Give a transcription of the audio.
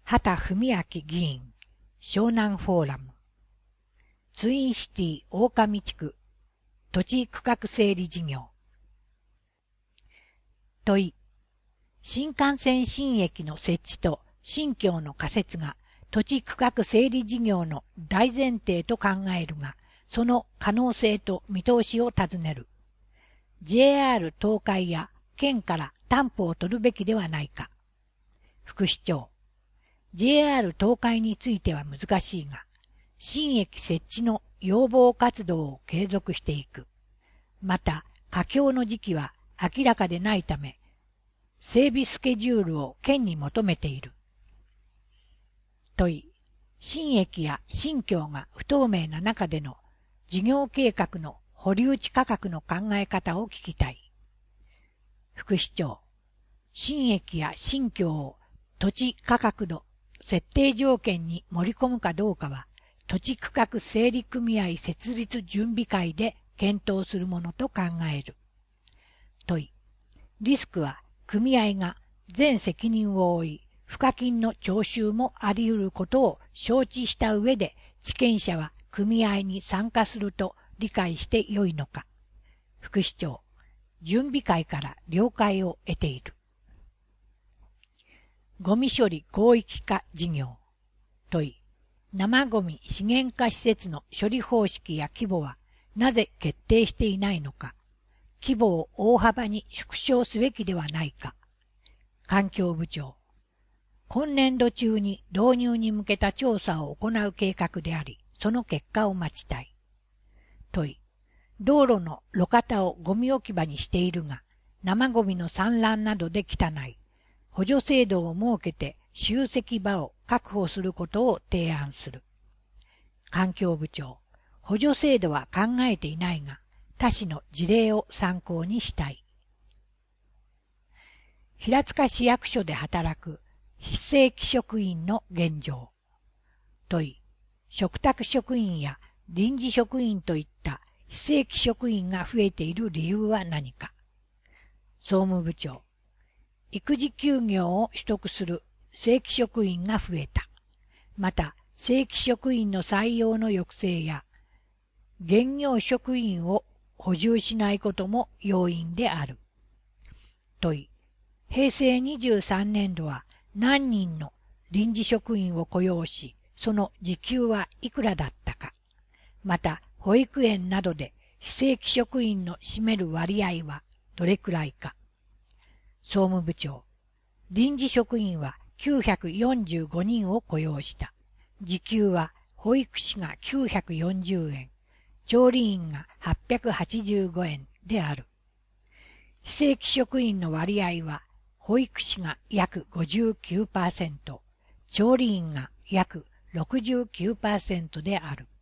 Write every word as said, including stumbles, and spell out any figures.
畑文明議員、湘南フォーラム。ツインシティ大上地区、土地区画整理事業。問い。新幹線新駅の設置と新橋の仮設が土地区画整理事業の大前提と考えるが、その可能性と見通しを尋ねる。ジェイアール 東海や県から担保を取るべきではないか。副市長。ジェイアール 東海については難しいが、新駅設置の要望活動を継続していく。また、佳境の時期は明らかでないため、整備スケジュールを県に求めている。問い。新駅や新橋が不透明な中での事業計画の保留地価格の考え方を聞きたい。副市長。新駅や新橋を土地価格の設定条件に盛り込むかどうかは、土地区画整理組合設立準備会で検討するものと考える。問い。リスクは組合が全責任を負い、賦課金の徴収もあり得ることを承知した上で、地権者は組合に参加すると理解してよいのか。副市長。準備会から了解を得ている。ゴミ処理広域化事業。問い。生ゴミ資源化施設の処理方式や規模はなぜ決定していないのか。規模を大幅に縮小すべきではないか。環境部長。今年度中に導入に向けた調査を行う計画であり、その結果を待ちたい。問い。道路の路肩をゴミ置き場にしているが、生ゴミの散乱などで汚い。補助制度を設けて集積場を確保することを提案する。環境部長。補助制度は考えていないが、他市の事例を参考にしたい。平塚市役所で働く非正規職員の現状。問い。嘱託職員や臨時職員といった非正規職員が増えている理由は何か。総務部長。育児休業を取得する正規職員が増えた。また、正規職員の採用の抑制や、現業職員を補充しないことも要因である。問い。平成にじゅうさんねん度は何人の臨時職員を雇用し、その時給はいくらだったか。また、保育園などで非正規職員の占める割合はどれくらいか。総務部長。臨時職員はきゅうひゃくよんじゅうごにんを雇用した。時給は保育士がきゅうひゃくよんじゅうえん、調理員がはっぴゃくはちじゅうごえんである。非正規職員の割合は、保育士が約 ごじゅうきゅうパーセント、調理員が約 ろくじゅうきゅうパーセント である。